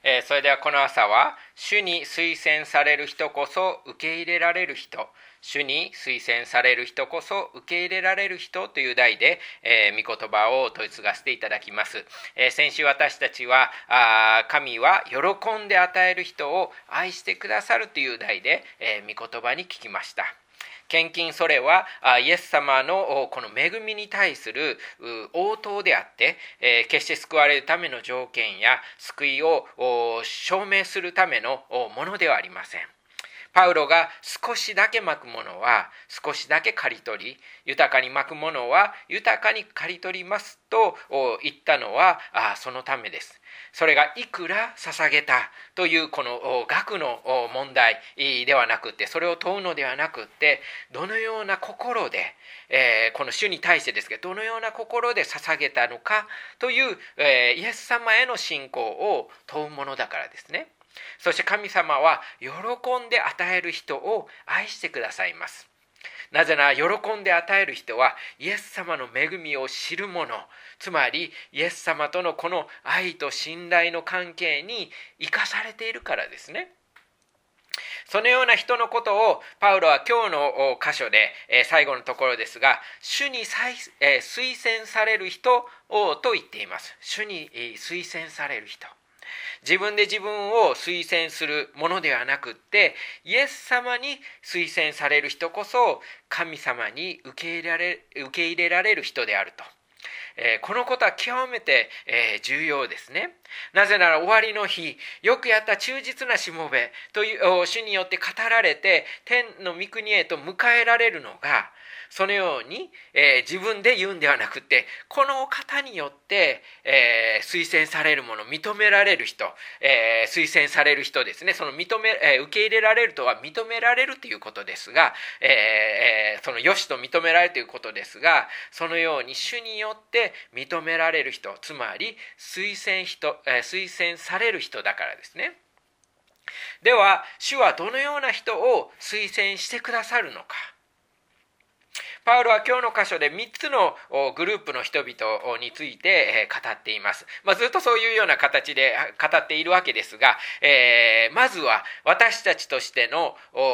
それではこの朝は、主に推薦される人こそ受け入れられる人、主に推薦される人こそ受け入れられる人という題で、御言葉を問い継がせていただきます。先週私たちは、神は喜んで与える人を愛してくださるという題で、御言葉に聞きました。献金、それはイエス様のこの恵みに対する応答であって、決して救われるための条件や救いを証明するためのものではありません。パウロが少しだけまくものは少しだけ刈り取り、豊かにまくものは豊かに刈り取りますと言ったのはそのためです。それがいくら捧げたというこの額の問題ではなくて、それを問うのではなくて、どのような心で、この主に対してですけど、どのような心で捧げたのかという、イエス様への信仰を問うものだからですね。そして神様は喜んで与える人を愛してくださいます。なぜなら喜んで与える人はイエス様の恵みを知る者、つまりイエス様とのこの愛と信頼の関係に生かされているからですね。そのような人のことをパウロは今日の箇所で最後のところですが、主に推薦される人と言っています。主に推薦される人。自分で自分を推薦するものではなくって、イエス様に推薦される人こそ神様に受け入れられる人であると。このことは極めて重要ですね。なぜなら終わりの日、よくやった忠実なしもべという主によって語られて天の御国へと迎えられるのが、そのように、自分で言うんではなくて、この方によって、推薦されるもの、認められる人、推薦される人ですね。その受け入れられるとは認められるということですが、その良しと認められるということですが、そのように主によって認められる人、つまり推薦される人だからですね。では、主はどのような人を推薦してくださるのか。パウロは今日の箇所で3つのグループの人々について語っています。ずっとそういうような形で語っているわけですが、まずは私たちとしての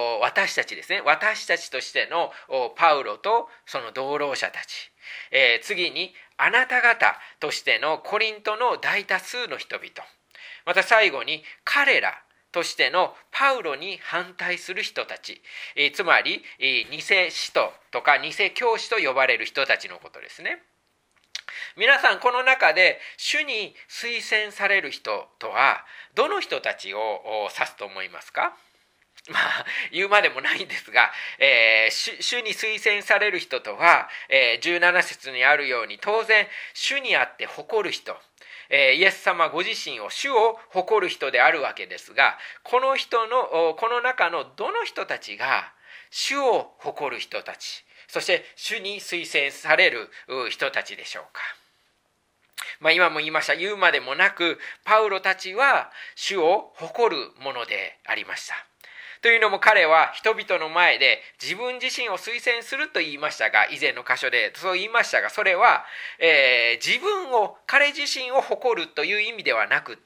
パウロとその同労者たち、次にあなた方としてのコリントの大多数の人々、また最後に彼らとしてのパウロに反対する人たち、つまり偽使徒とか偽教師と呼ばれる人たちのことですね。皆さん、この中で主に推薦される人とはどの人たちを指すと思いますか？言うまでもないんですが、主に推薦される人とは、17節にあるように、当然主にあって誇る人、イエス様ご自身を主を誇る人であるわけですが、この中のどの人たちが主を誇る人たち、そして主に推薦される人たちでしょうか。今も言いました、言うまでもなくパウロたちは主を誇るものでありました。というのも彼は人々の前で自分自身を推薦すると言いましたが、以前の箇所でそう言いましたが、それは、彼自身を誇るという意味ではなくって、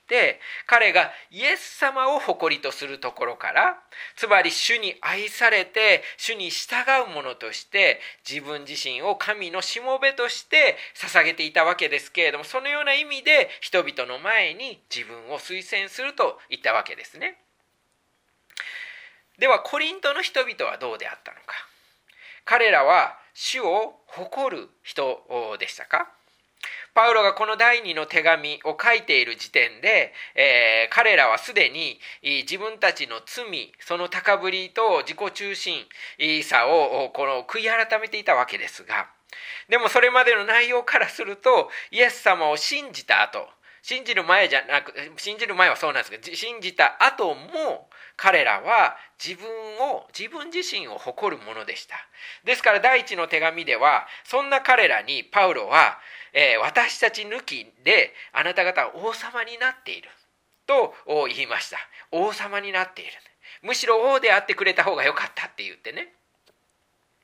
彼がイエス様を誇りとするところから、つまり主に愛されて主に従う者として自分自身を神のしもべとして捧げていたわけですけれども、そのような意味で人々の前に自分を推薦すると言ったわけですね。ではコリントの人々はどうであったのか。彼らは主を誇る人でしたか？パウロがこの第2の手紙を書いている時点で、彼らはすでに自分たちの罪、その高ぶりと自己中心さを悔い改めていたわけですが、でもそれまでの内容からすると、イエス様を信じた後、信じる前はそうなんですが、信じた後も彼らは自分自身を誇るものでした。ですから第一の手紙では、そんな彼らにパウロは、私たち抜きであなた方は王様になっていると言いました。王様になっている。むしろ王であってくれた方がよかったって言ってね。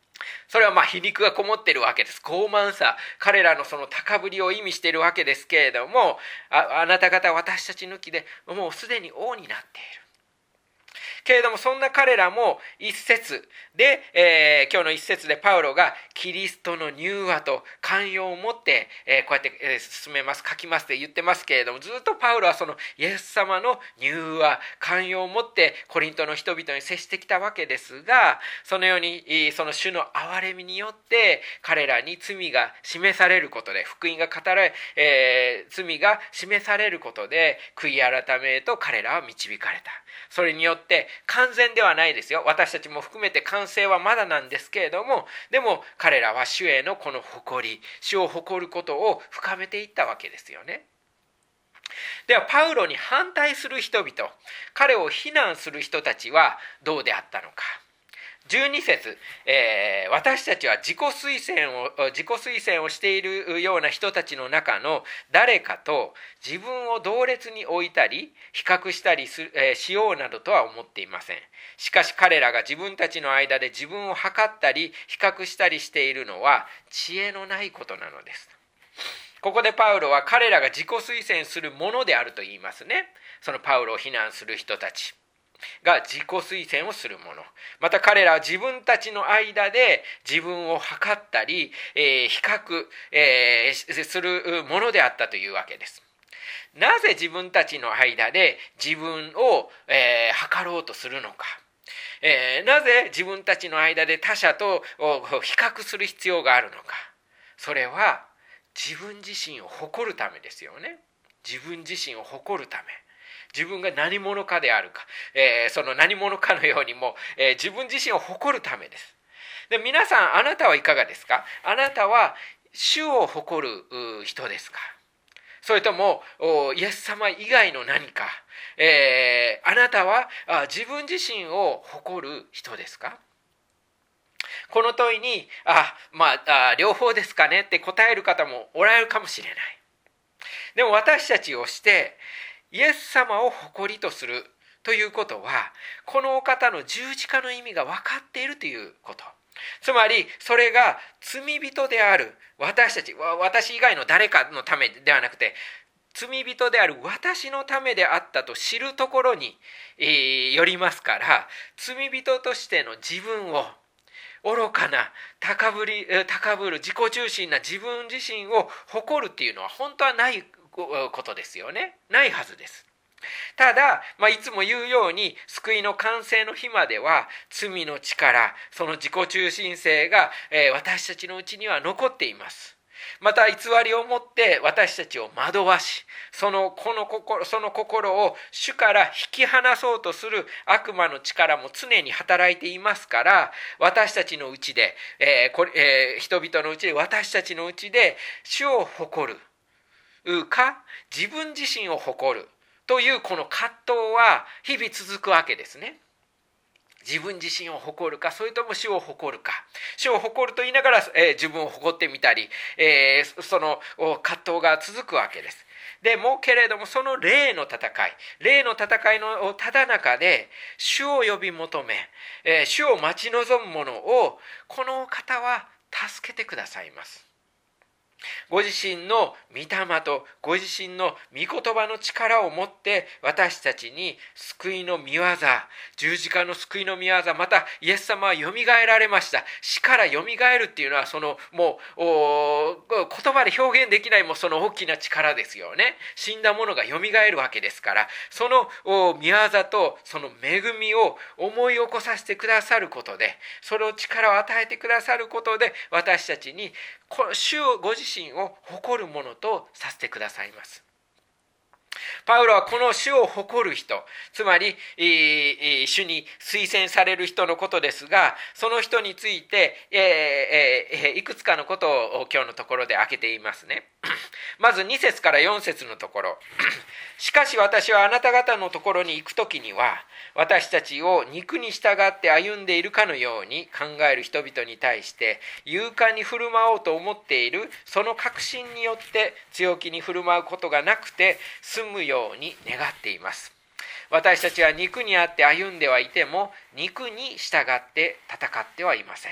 それは皮肉がこもっているわけです。傲慢さ、彼らのその高ぶりを意味しているわけですけれども、あなた方は私たち抜きでもうすでに王になっている。けれどもそんな彼らも一節で、今日の一節でパウロがキリストの柔和と寛容を持って、こうやって、進めます、書きますって言ってますけれども、ずっとパウロはそのイエス様の柔和寛容を持ってコリントの人々に接してきたわけですが、そのようにその主の憐れみによって彼らに罪が示されることで、福音が語られ、罪が示されることで悔い改めへと彼らは導かれた。それによって完全ではないですよ。私たちも含めて完成はまだなんですけれども、でも彼らは主へのこの誇り、主を誇ることを深めていったわけですよね。ではパウロに反対する人々、彼を非難する人たちはどうであったのか。12節、私たちは自己推薦をしているような人たちの中の誰かと自分を同列に置いたり比較したりしようなどとは思っていません。しかし彼らが自分たちの間で自分を測ったり比較したりしているのは知恵のないことなのです。ここでパウロは彼らが自己推薦するものであると言いますね。そのパウロを非難する人たちが自己推薦をするもの、また彼らは自分たちの間で自分を測ったり、比較、するものであったというわけです。なぜ自分たちの間で自分を、測ろうとするのか、なぜ自分たちの間で他者と比較する必要があるのか。それは自分自身を誇るためですよね。自分自身を誇るため、自分が何者かであるか、その何者かのようにも、自分自身を誇るためです。で、皆さん、あなたはいかがですか？あなたは主を誇る人ですか？それともイエス様以外の何か、あなたは自分自身を誇る人ですか？この問いに両方ですかねって答える方もおられるかもしれない。でも私たちをしてイエス様を誇りとするということは、このお方の十字架の意味が分かっているということ。つまりそれが罪人である私たち、私以外の誰かのためではなくて、罪人である私のためであったと知るところに、よりますから、罪人としての自分を、愚かな高ぶる自己中心な自分自身を誇るっていうのは本当はないことですよね。ないはずです。ただ、いつも言うように救いの完成の日までは罪の力、その自己中心性が、私たちのうちには残っています。また偽りをもって私たちを惑わし、その心を主から引き離そうとする悪魔の力も常に働いていますから、私たちのうちで、人々のうちで、私たちのうちで主を誇るか自分自身を誇るというこの葛藤は日々続くわけですね。自分自身を誇るか、それとも主を誇るか。主を誇ると言いながら、自分を誇ってみたり、その葛藤が続くわけです。でもけれども、その霊の戦いのただ中で主を呼び求め、主を待ち望む者をこの方は助けてくださいます。ご自身の御霊とご自身の御言葉の力を持って私たちに救いの御業、十字架の救いの御業、またイエス様はよみがえられました。死からよみがえるっていうのはもう言葉で表現できない、その大きな力ですよね。死んだものがよみがえるわけですから、その御業とその恵みを思い起こさせてくださることで、その力を与えてくださることで、私たちに主をご自身を誇るものとさせてくださいます。パウロはこの主を誇る人、つまり主に推薦される人のことですが、その人について、いくつかのことを今日のところで挙げていますね。まず2節から4節のところ。しかし私はあなた方のところに行くときには、私たちを肉に従って歩んでいるかのように考える人々に対して勇敢に振る舞おうと思っているその確信によって強気に振る舞うことがなくて済むように願っています。私たちは肉にあって歩んではいても肉に従って戦ってはいません。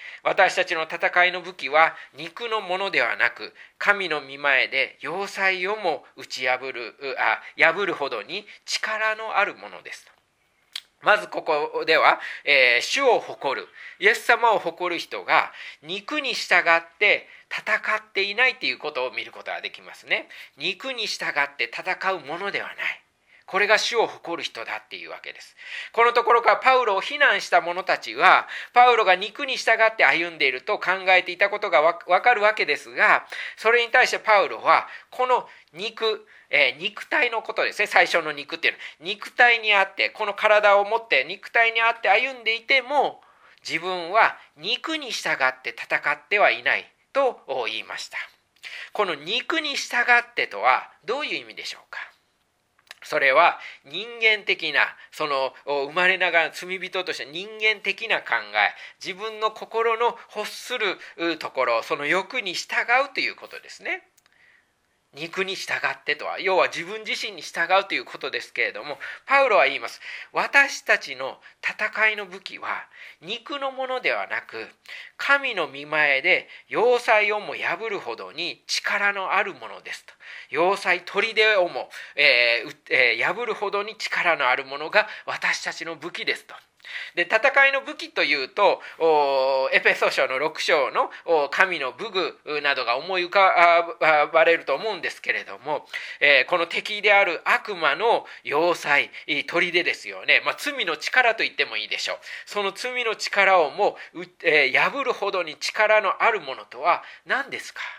私たちの戦いの武器は肉のものではなく、神の御前で要塞をも破るほどに力のあるものです。まずここでは、主を誇る、イエス様を誇る人が肉に従って戦っていないということを見ることができますね。肉に従って戦うものではない。これが主を誇る人だっていうわけです。このところからパウロを非難した者たちは、パウロが肉に従って歩んでいると考えていたことがわかるわけですが、それに対してパウロは、この肉体のことですね。最初の肉っていうのは、肉体にあって、この体を持って肉体にあって歩んでいても、自分は肉に従って戦ってはいないと言いました。この肉に従ってとはどういう意味でしょうか。それは人間的な、その生まれながら罪人として人間的な考え、自分の心の欲するところ、その欲に従うということですね。肉に従ってとは、要は自分自身に従うということですけれども、パウロは言います。私たちの戦いの武器は肉のものではなく、神の御前で要塞をも破るほどに力のあるものですと。要塞砦をも、破るほどに力のあるものが私たちの武器ですと。で、戦いの武器というと、エペソ書の6章の神の武具などが思い浮かばれると思うんですけれども、この敵である悪魔の要塞、砦ですよね。罪の力と言ってもいいでしょう。その罪の力をも破るほどに力のあるものとは何ですか。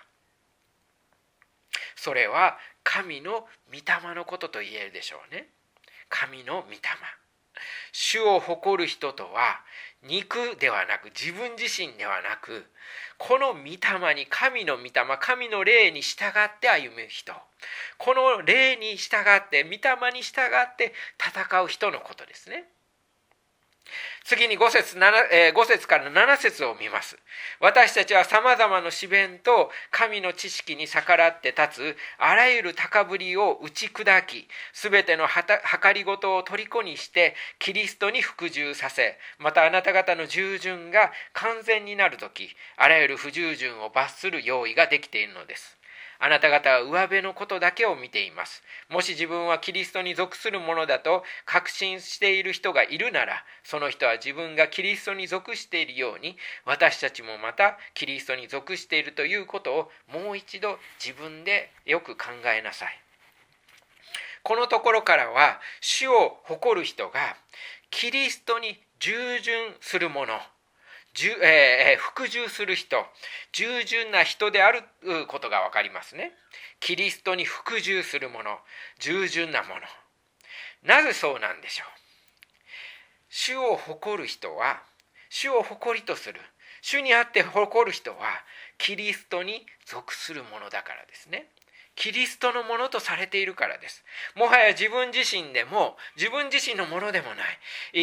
それは神の御霊のことと言えるでしょうね。神の御霊。主を誇る人とは肉ではなく、自分自身ではなく、この御霊に、神の御霊、神の霊に従って歩む人、この霊に従って、御霊に従って戦う人のことですね。次に5節から7節を見ます。私たちはさまざまな試練と神の知識に逆らって立つあらゆる高ぶりを打ち砕き、すべての計りごとを虜にしてキリストに服従させ、またあなた方の従順が完全になるとき、あらゆる不従順を罰する用意ができているのです。あなた方は上辺のことだけを見ています。もし自分はキリストに属するものだと確信している人がいるなら、その人は自分がキリストに属しているように、私たちもまたキリストに属しているということをもう一度自分でよく考えなさい。このところからは、主を誇る人がキリストに従順するもの、服従する人、従順な人であることが分かりますね。キリストに服従するもの、従順なもの。なぜそうなんでしょう。主を誇る人は、主を誇りとする、主にあって誇る人はキリストに属するものだからですね。キリストのものとされているからです。もはや自分自身でも自分自身のものでもない、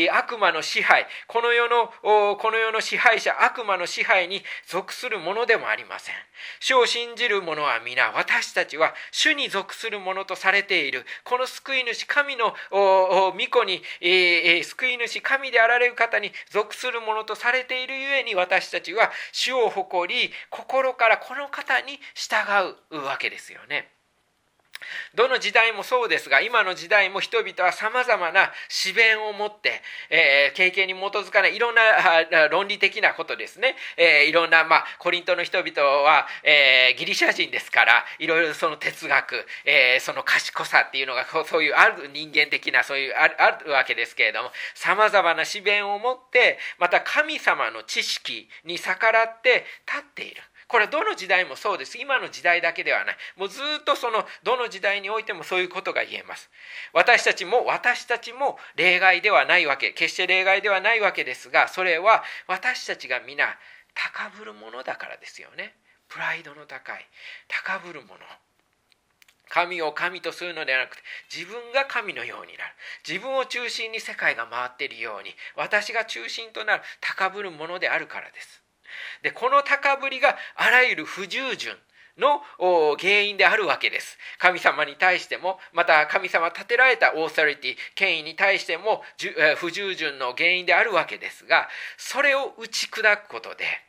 悪魔の支配、この世の支配者、悪魔の支配に属するものでもありません。主を信じる者は皆、私たちは主に属するものとされている。この救い主、神の御子に、救い主、神であられる方に属するものとされているゆえに、私たちは主を誇り、心からこの方に従うわけですよね。どの時代もそうですが、今の時代も人々はさまざまな試練を持って、経験に基づかないいろんな論理的なことですね、いろんな、コリントの人々は、ギリシャ人ですから、いろいろその哲学、その賢さっていうのがそういうある人間的なそういうあるわけですけれども、さまざまな試練を持って、また神様の知識に逆らって立っている。これはどの時代もそうです。今の時代だけではない。もうずっとどの時代においてもそういうことが言えます。私たちも例外ではないわけ、決して例外ではないわけですが、それは私たちが皆高ぶるものだからですよね。プライドの高い、高ぶるもの。神を神とするのではなくて、自分が神のようになる。自分を中心に世界が回っているように、私が中心となる高ぶるものであるからです。で、この高ぶりがあらゆる不従順の原因であるわけです。神様に対しても、また神様立てられたオーソリティ、権威に対しても不従順の原因であるわけですが、それを打ち砕くことで、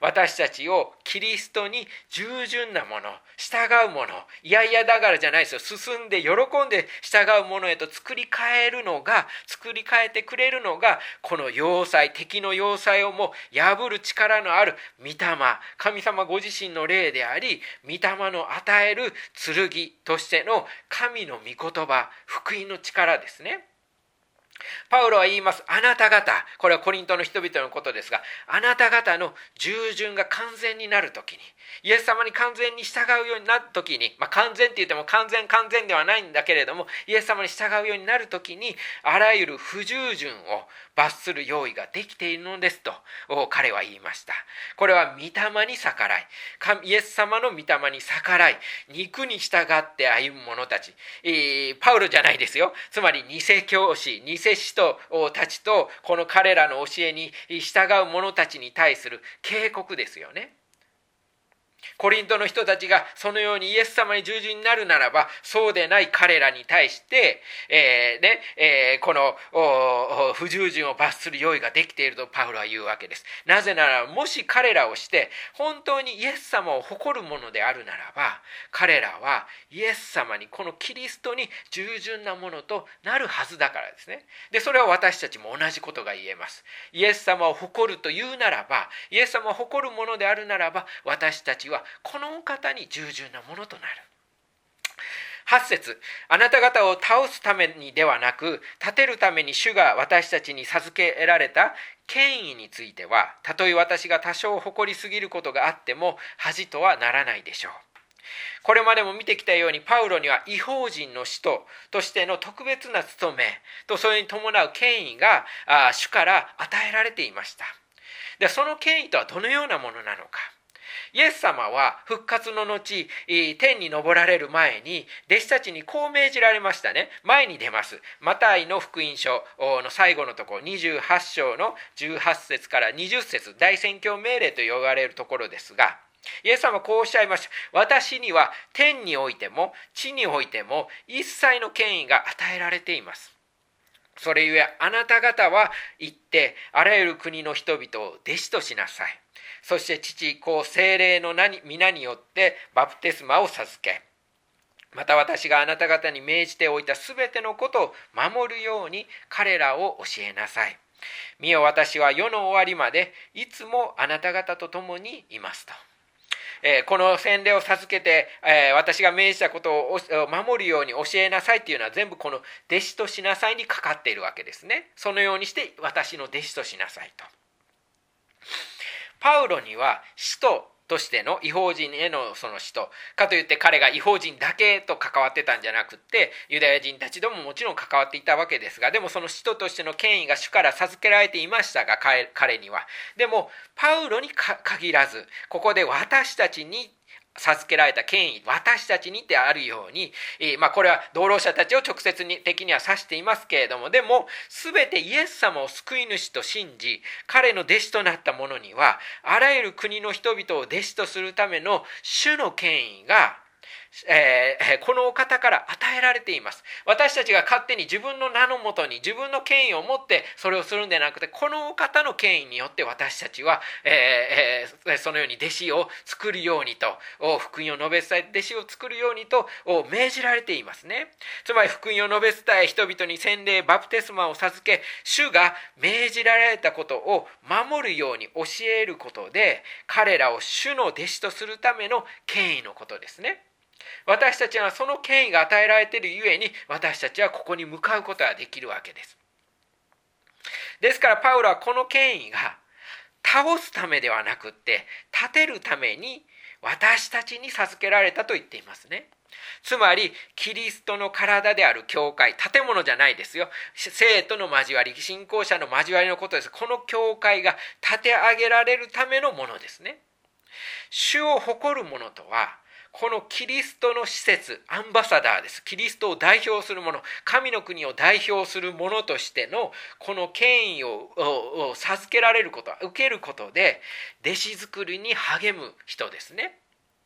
私たちをキリストに従順なもの、従うもの、いやいやだからじゃないですよ、進んで喜んで従うものへと作り変えてくれるのが、この要塞、敵の要塞をも破る力のある御霊、神様ご自身の霊であり、御霊の与える剣としての神の御言葉、福音の力ですね。パウロは言います。あなた方、これはコリントの人々のことですが、あなた方の従順が完全になるときに、イエス様に完全に従うようになるときに、完全って言っても完全ではないんだけれども、イエス様に従うようになるときに、あらゆる不従順を罰する用意ができているのですと彼は言いました。これは御霊に逆らい、イエス様の御霊に逆らい、肉に従って歩む者たち、パウロじゃないですよ。つまり偽教師、偽使徒たちとこの彼らの教えに従う者たちに対する警告ですよね。コリントの人たちがそのようにイエス様に従順になるならば、そうでない彼らに対して、この不従順を罰する用意ができているとパウロは言うわけです。なぜなら、もし彼らをして本当にイエス様を誇るものであるならば、彼らはイエス様に、このキリストに従順なものとなるはずだからですね。で、それは私たちも同じことが言えます。イエス様を誇るというならば、イエス様を誇るものであるならば、私たちはこのお方に従順なものとなる。8節、あなた方を倒すためにではなく、立てるために主が私たちに授けられた権威については、たとえ私が多少誇りすぎることがあっても恥とはならないでしょう。これまでも見てきたように、パウロには異邦人の使徒としての特別な務めと、それに伴う権威が主から与えられていました。で、その権威とはどのようなものなのか。イエス様は復活の後、天に昇られる前に弟子たちにこう命じられましたね。前に出ます。マタイの福音書の最後のところ、28章の18節から20節、大宣教命令と呼ばれるところですが、イエス様はこうおっしゃいました。私には天においても地においても一切の権威が与えられています。それゆえあなた方は行ってあらゆる国の人々を弟子としなさい。そして父、子、聖霊の皆によってバプテスマを授け、また私があなた方に命じておいたすべてのことを守るように彼らを教えなさい。見よ、私は世の終わりまでいつもあなた方と共にいますと。この洗礼を授けて、私が命じたことを守るように教えなさいっていうのは全部この弟子としなさいにかかっているわけですね。そのようにして私の弟子としなさいと。パウロには使徒としての異邦人へのその使徒かといって彼が異邦人だけと関わってたんじゃなくって、ユダヤ人たちとももちろん関わっていたわけですが、でもその使徒としての権威が主から授けられていましたが、彼には。でもパウロに限らず、ここで私たちに授けられた権威、私たちにってあるように、これは同労者たちを直接的には指していますけれども、でも全てイエス様を救い主と信じ、彼の弟子となった者には、あらゆる国の人々を弟子とするための主の権威がこのお方から与えられています。私たちが勝手に自分の名のもとに自分の権威を持ってそれをするんではなくて、このお方の権威によって私たちは、そのように弟子を作るようにと、福音を述べ伝え弟子を作るようにと命じられていますね。つまり福音を述べ伝え、人々に洗礼バプテスマを授け、主が命じられたことを守るように教えることで、彼らを主の弟子とするための権威のことですね。私たちはその権威が与えられているゆえに、私たちはここに向かうことができるわけです。ですからパウロはこの権威が倒すためではなくって立てるために私たちに授けられたと言っていますね。つまりキリストの体である教会、建物じゃないですよ。生徒の交わり、信仰者の交わりのことです。この教会が立て上げられるためのものですね。主を誇るものとは、このキリストの施設、アンバサダーです。キリストを代表するもの、神の国を代表するものとしてのこの権威を授けられること、受けることで弟子作りに励む人ですね。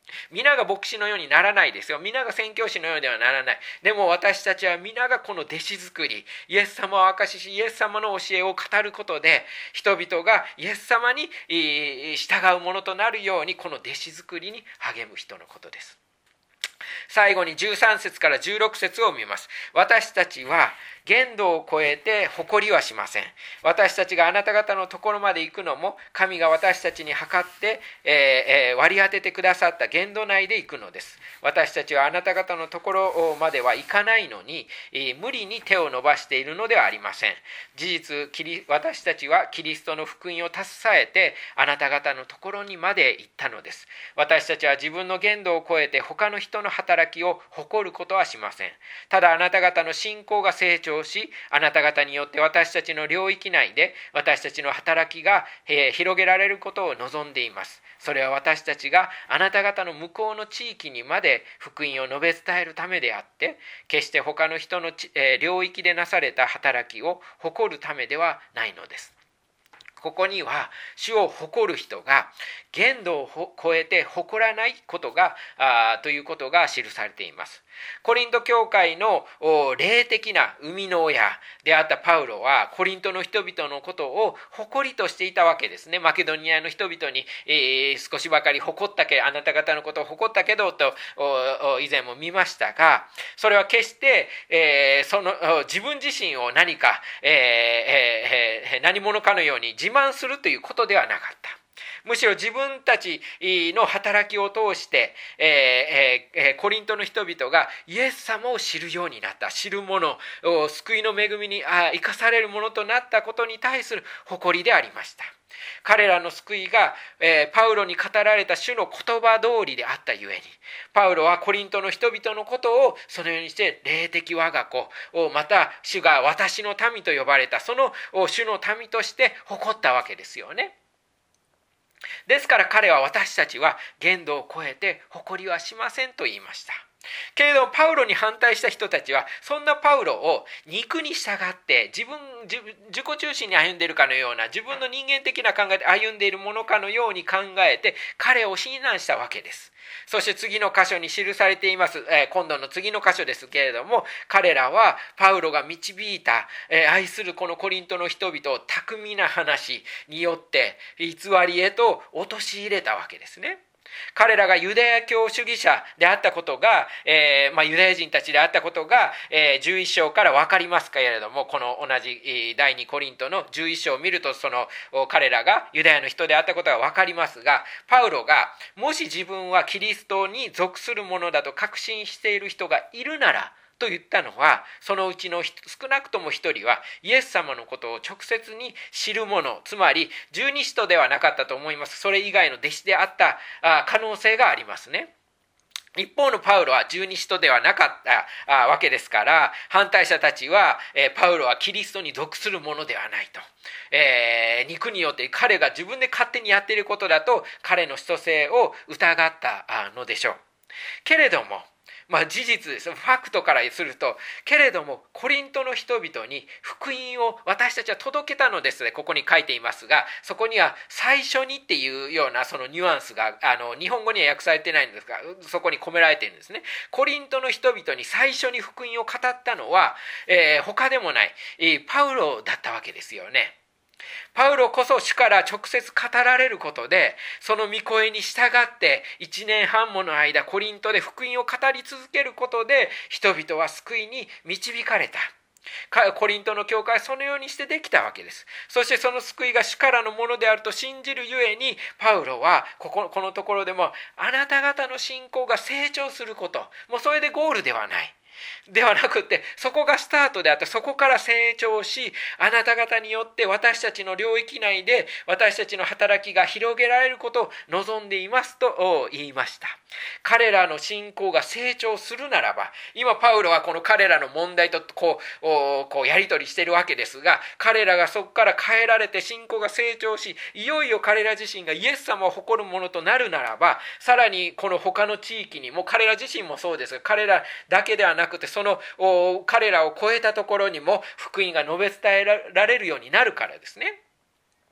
皆が牧師のようにならないですよ。皆が宣教師のようではならない。でも私たちは皆がこの弟子作り、イエス様を証しし、イエス様の教えを語ることで、人々がイエス様に従うものとなるように、この弟子作りに励む人のことです。最後に13節から16節を見ます。私たちは限度を超えて誇りはしません。私たちがあなた方のところまで行くのも、神が私たちに測って、割り当ててくださった限度内で行くのです。私たちはあなた方のところまでは行かないのに、無理に手を伸ばしているのではありません。事実、私たちはキリストの福音を携えて、あなた方のところにまで行ったのです。私たちは自分の限度を超えて他の人の働きを誇ることはしません。ただあなた方の信仰が成長し、あなた方によって私たちの領域内で私たちの働きが広げられることを望んでいます。それは私たちがあなた方の向こうの地域にまで福音を述べ伝えるためであって、決して他の人の領域でなされた働きを誇るためではないのです。ここには主を誇る人が限度を超えて誇らないことがということが記されています。コリント教会の霊的な生みの親であったパウロはコリントの人々のことを誇りとしていたわけですね。マケドニアの人々に、少しばかりあなた方のことを誇ったけどと以前も見ましたが、それは決して、自分自身を何か、何者かのように自慢するということではなかった。むしろ自分たちの働きを通して、コリントの人々がイエス様を知るようになった、知るもの、救いの恵みに生かされるものとなったことに対する誇りでありました。彼らの救いが、パウロに語られた主の言葉通りであったゆえに、パウロはコリントの人々のことをそのようにして霊的我が子、また主が私の民と呼ばれたその主の民として誇ったわけですよね。ですから彼は私たちは限度を超えて誇りはしませんと言いました。けれどもパウロに反対した人たちはそんなパウロを肉に従って自己中心に歩んでいるかのような、自分の人間的な考えで歩んでいるものかのように考えて彼を非難したわけです。そして次の箇所に記されています、今度の次の箇所ですけれども、彼らはパウロが導いた、愛するこのコリントの人々を巧みな話によって偽りへと陥れたわけですね。彼らがユダヤ教主義者であったことが、ユダヤ人たちであったことが、11章から分かりますけれども、この同じ第2コリントの11章を見ると、その彼らがユダヤの人であったことが分かりますが、パウロがもし自分はキリストに属するものだと確信している人がいるならと言ったのは、そのうちの少なくとも一人はイエス様のことを直接に知る者、つまり十二使徒ではなかったと思います。それ以外の弟子であった可能性がありますね。一方のパウロは十二使徒ではなかったわけですから、反対者たちは、パウロはキリストに属するものではないと、肉によって彼が自分で勝手にやっていることだと彼の使徒性を疑ったのでしょう。けれども事実です。ファクトからすると、けれどもコリントの人々に福音を私たちは届けたのですね。ここに書いていますが、そこには最初にっていうようなそのニュアンスが日本語には訳されてないんですが、そこに込められているんですね。コリントの人々に最初に福音を語ったのは、他でもない、パウロだったわけですよね。パウロこそ主から直接語られることで、その御声に従って1年半もの間コリントで福音を語り続けることで、人々は救いに導かれた。コリントの教会はそのようにしてできたわけです。そしてその救いが主からのものであると信じるゆえに、パウロはこのところでもあなた方の信仰が成長すること、もうそれでゴールではない。ではなくて、そこがスタートであって、そこから成長し、あなた方によって私たちの領域内で私たちの働きが広げられることを望んでいますと言いました。彼らの信仰が成長するならば、今パウロはこの彼らの問題とこうやり取りしているわけですが、彼らがそこから変えられて信仰が成長し、いよいよ彼ら自身がイエス様を誇るものとなるならば、さらにこの他の地域にも、彼ら自身もそうですが、彼らだけではなくて、その彼らを超えたところにも福音が述べ伝えられるようになるからですね。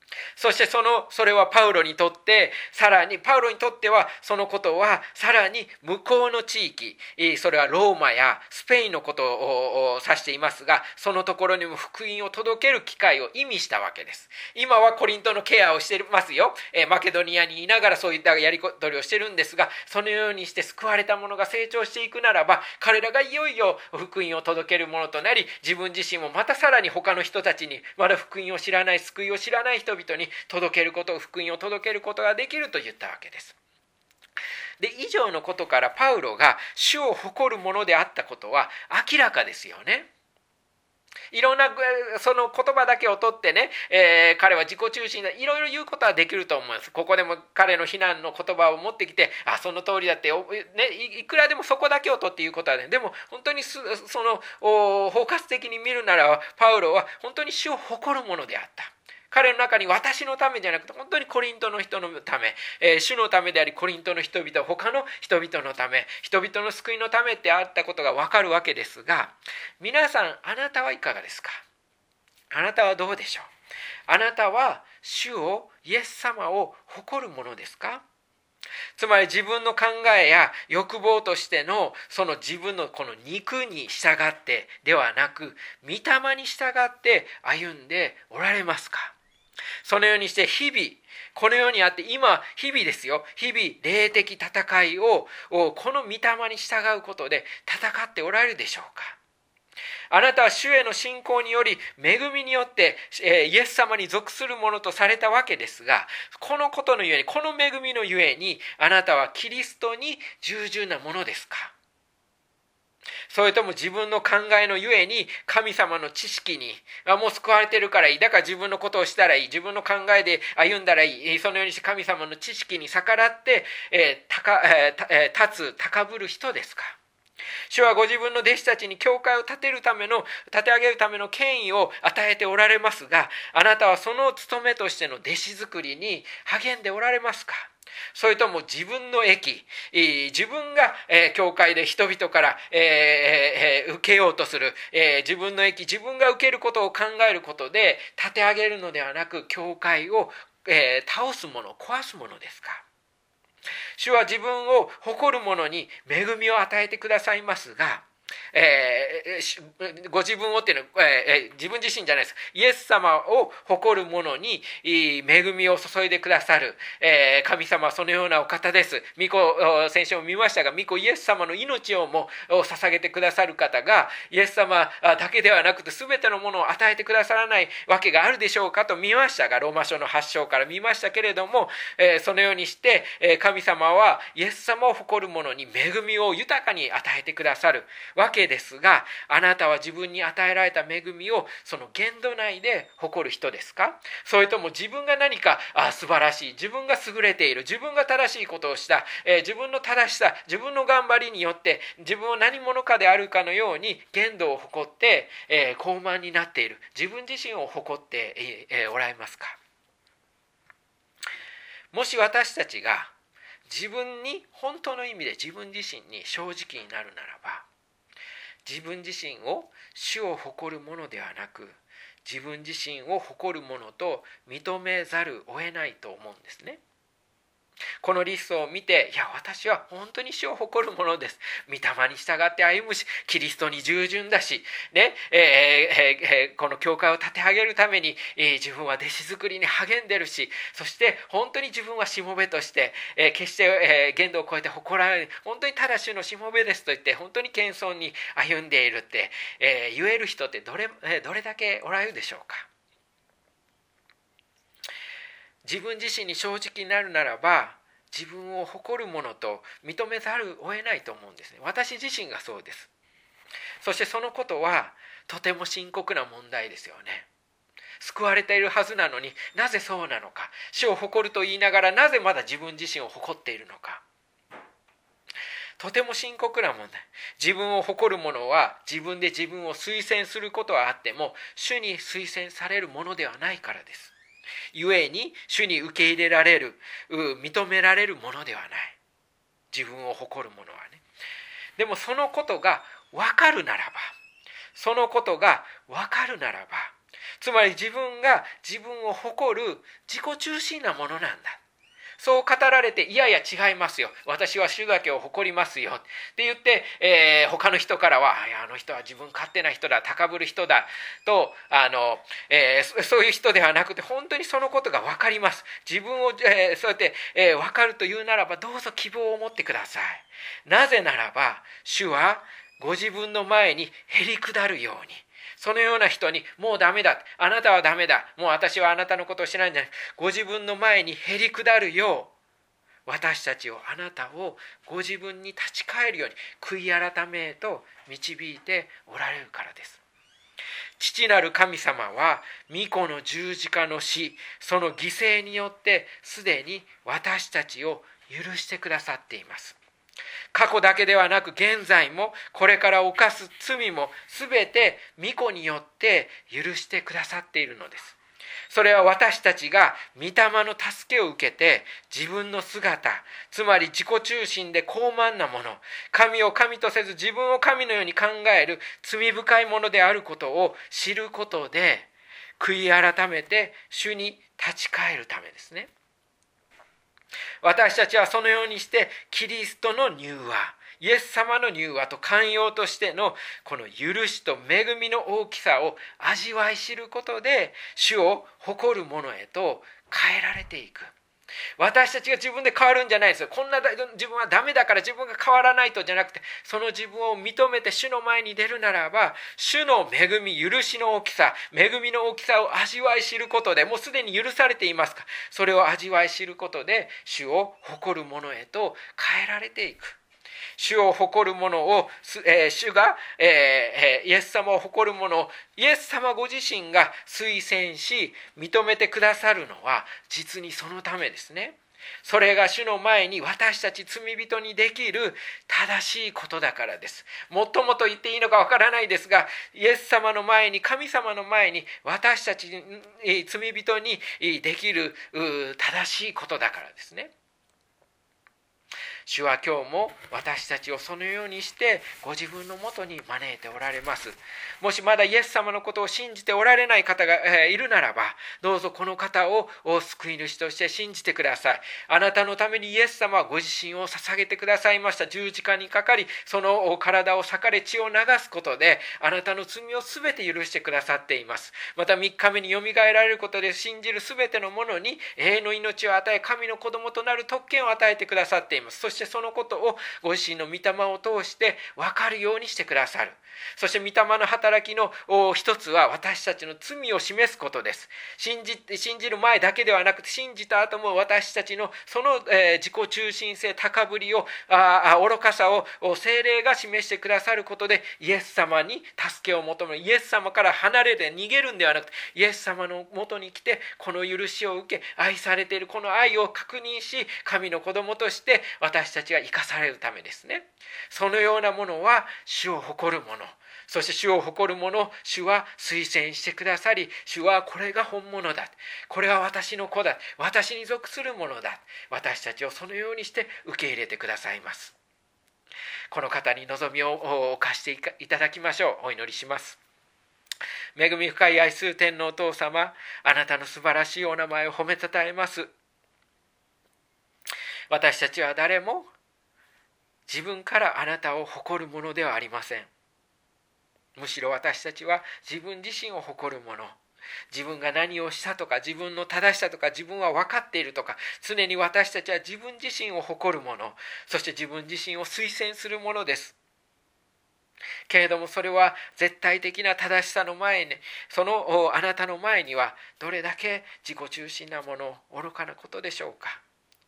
そしてそれはパウロにとってはそのことはさらに向こうの地域、それはローマやスペインのことを指していますが、そのところにも福音を届ける機会を意味したわけです。今はコリントのケアをしてますよ。マケドニアにいながらそういったやり取りをしてるんですが、そのようにして救われた者が成長していくならば、彼らがいよいよ福音を届けるものとなり、自分自身もまたさらに他の人たちに、まだ福音を知らない、救いを知らない人々に福音を届けることができると言ったわけです。で、以上のことからパウロが主を誇るものであったことは明らかですよね。いろんなその言葉だけを取ってね、彼は自己中心でいろいろ言うことはできると思います。ここでも彼の非難の言葉を持ってきて、その通りだって、ね、いくらでもそこだけを取って言うことはね、でも本当にその包括的に見るならパウロは本当に主を誇るものであった。彼の中に私のためじゃなくて、本当にコリントの人のため、主のためであり、コリントの人々、他の人々のため、人々の救いのためってあったことがわかるわけですが、皆さん、あなたはいかがですか？あなたはどうでしょう？あなたは主を、イエス様を誇るものですか？つまり自分の考えや欲望としてのその自分のこの肉に従ってではなく、御霊に従って歩んでおられますか？そのようにして日々、この世にあって今、日々ですよ。日々、霊的戦いをこの御霊に従うことで戦っておられるでしょうか？あなたは主への信仰により、恵みによってイエス様に属するものとされたわけですが、このことのゆえに、この恵みのゆえに、あなたはキリストに従順なものですか？それとも自分の考えのゆえに神様の知識にもう救われてるからいい、だから自分のことをしたらいい、自分の考えで歩んだらいい、そのようにして神様の知識に逆らって高ぶる人ですか？主はご自分の弟子たちに教会を立て上げるための権威を与えておられますが、あなたはその務めとしての弟子作りに励んでおられますか？それとも自分の益、自分が教会で人々から受けようとする自分の益、自分が受けることを考えることで立て上げるのではなく、教会を倒すもの、壊すものですか？主は自分を誇る者に恵みを与えてくださいますが、ご自分をっていうのは、自分自身じゃないです。イエス様を誇る者に恵みを注いでくださる、神様はそのようなお方です。先週も見ましたが、御子イエス様の命をも捧げてくださる方が、イエス様だけではなくて全てのものを与えてくださらないわけがあるでしょうかと見ましたが、ローマ書の8章から見ましたけれども、そのようにして神様はイエス様を誇る者に恵みを豊かに与えてくださるわけですが、あなたは自分に与えられた恵みをその限度内で誇る人ですか？それとも自分が何か素晴らしい、自分が優れている、自分が正しいことをした、自分の正しさ、自分の頑張りによって自分を何者かであるかのように限度を誇って高慢になっている、自分自身を誇っておられますか？もし私たちが自分に本当の意味で自分自身に正直になるならば、自分自身を主を誇るものではなく、自分自身を誇るものと認めざるを得ないと思うんですね。このリストを見て、いや私は本当に主を誇るものです、御霊に従って歩むし、キリストに従順だし、ねこの教会を立て上げるために、自分は弟子作りに励んでるし、そして本当に自分はしもべとして、決して、限度を超えて誇られる、本当にただ主のしもべですと言って本当に謙遜に歩んでいるって、言える人ってどれだけおられるでしょうか？自分自身に正直になるならば、自分を誇るものと認めざるを得ないと思うんですね。私自身がそうです。そしてそのことはとても深刻な問題ですよね。救われているはずなのになぜそうなのか、主を誇ると言いながらなぜまだ自分自身を誇っているのか、とても深刻な問題。自分を誇る者は自分で自分を推薦することはあっても、主に推薦されるものではないからです。故に主に受け入れられる、認められるものではない、自分を誇るものはね。でもそのことが分かるならば、 つまり自分が自分を誇る自己中心なものなんだ。そう語られて、いやいや違いますよ、私は主だけを誇りますよって言って、他の人からは、いやあの人は自分勝手な人だ、高ぶる人だとそういう人ではなくて、本当にそのことが分かります。自分を、そうやって、分かるというならば、どうぞ希望を持ってください。なぜならば、主はご自分の前にへり下るように、そのような人に、もうダメだ、あなたはダメだ、もう私はあなたのことを知らないんじゃない、ご自分の前にへり下るよう、私たちを、あなたをご自分に立ち返るように悔い改めへと導いておられるからです。父なる神様は御子の十字架の死、その犠牲によってすでに私たちを許してくださっています。過去だけではなく、現在もこれから犯す罪もすべて御子によって許してくださっているのです。それは私たちが御霊の助けを受けて、自分の姿、つまり自己中心で高慢なもの、神を神とせず自分を神のように考える罪深いものであることを知ることで、悔い改めて主に立ち返るためですね。私たちはそのようにしてキリストの柔和、イエス様の柔和と寛容としてのこの許しと恵みの大きさを味わい知ることで、主を誇るものへと変えられていく。私たちが自分で変わるんじゃないですよ。こんな自分はダメだから自分が変わらないとじゃなくて、その自分を認めて主の前に出るならば、主の恵み、許しの大きさ、恵みの大きさを味わい知ることで、もうすでに許されていますから、それを味わい知ることで主を誇るものへと変えられていく。主を誇るものを、主が、イエス様を誇るものをイエス様ご自身が推薦し認めてくださるのは実にそのためですね。それが主の前に私たち罪人にできる正しいことだからです。もっともと言っていいのかわからないですが、イエス様の前に、神様の前に私たち罪人にできる正しいことだからですね。主は今日も私たちをそのようにしてご自分のもとに招いておられます。もしまだイエス様のことを信じておられない方がいるならば、どうぞこの方を救い主として信じてください。あなたのためにイエス様はご自身を捧げてくださいました。十字架にかかり、その体を裂かれ血を流すことであなたの罪をすべて許してくださっています。また3日目によみがえられることで信じるすべてのものに永遠の命を与え、神の子供となる特権を与えてくださっています。そしてそのことをご自身の御霊を通して分かるようにしてくださる。そして御霊の働きの一つは私たちの罪を示すことです。信じる前だけではなくて、信じた後も私たちのその自己中心性、高ぶりを愚かさを聖霊が示してくださることで、イエス様に助けを求める、イエス様から離れて逃げるんではなくて、イエス様のもとに来てこの許しを受け、愛されているこの愛を確認し、神の子供として私たちが生かされるためですね。そのようなものは主を誇るもの、そして主を誇るもの、主は推薦してくださり、主はこれが本物だ、これは私の子だ、私に属するものだ、私たちをそのようにして受け入れてくださいます。この方に望みを犯していただきましょう。お祈りします。恵み深い愛する天のお父様、あなたの素晴らしいお名前を褒めたたえます。私たちは誰も自分からあなたを誇るものではありません。むしろ私たちは自分自身を誇るもの、自分が何をしたとか、自分の正しさとか、自分は分かっているとか、常に私たちは自分自身を誇るもの、そして自分自身を推薦するものです。けれどもそれは絶対的な正しさの前に、そのあなたの前にはどれだけ自己中心なもの、愚かなことでしょうか。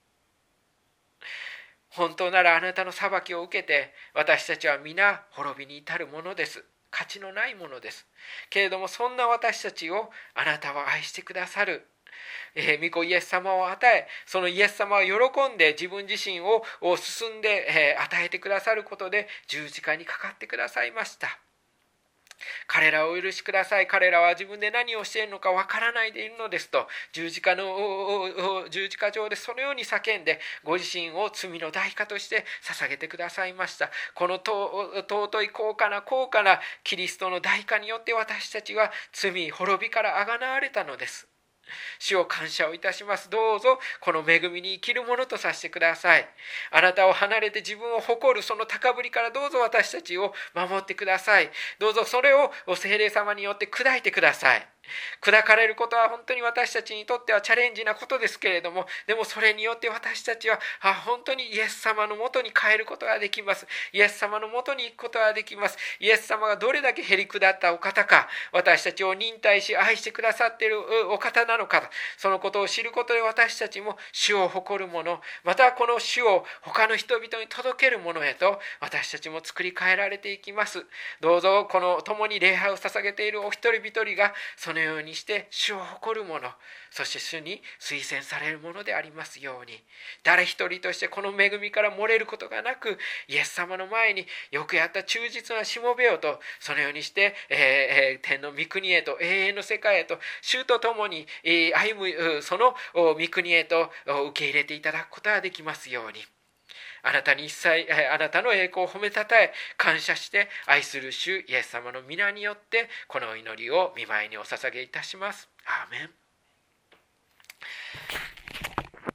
本当ならあなたの裁きを受けて私たちは皆滅びに至るものです。価値のないものです。けれどもそんな私たちをあなたは愛してくださる。御子イエス様を与え、そのイエス様を喜んで自分自身を進んで与えてくださることで十字架にかかってくださいました。 彼らをお許しください。彼らは自分で何をしているのかわからないでいるのですと、十字架上でそのように叫んで、ご自身を罪の代価として捧げてくださいました。この尊い高価なキリストの代価によって私たちは罪滅びからあがなわれたのです。主を感謝をいたします。どうぞこの恵みに生きるものとさせてください。あなたを離れて自分を誇るその高ぶりからどうぞ私たちを守ってください。どうぞそれを聖霊様によって砕いてください。砕かれることは本当に私たちにとってはチャレンジなことですけれども、でもそれによって私たちは本当にイエス様のもとに帰ることができます。イエス様のもとに行くことができます。イエス様がどれだけへりくだったお方か、私たちを忍耐し愛してくださっているお方なのか、そのことを知ることで私たちも主を誇るもの、またこの主を他の人々に届けるものへと私たちも作り変えられていきます。どうぞこの共に礼拝を捧げているお一人一人がそのようにして主を誇るもの、そして主に推薦されるものでありますように、誰一人としてこの恵みから漏れることがなく、イエス様の前によくやった忠実なしもべよと、そのようにして、天の御国へと永遠の世界へと主と共に歩むその御国へと受け入れていただくことができますように、あなたに一切あなたの栄光を褒めたたえ感謝して愛する主イエス様の皆によってこの祈りを御前にお捧げいたします。アーメン。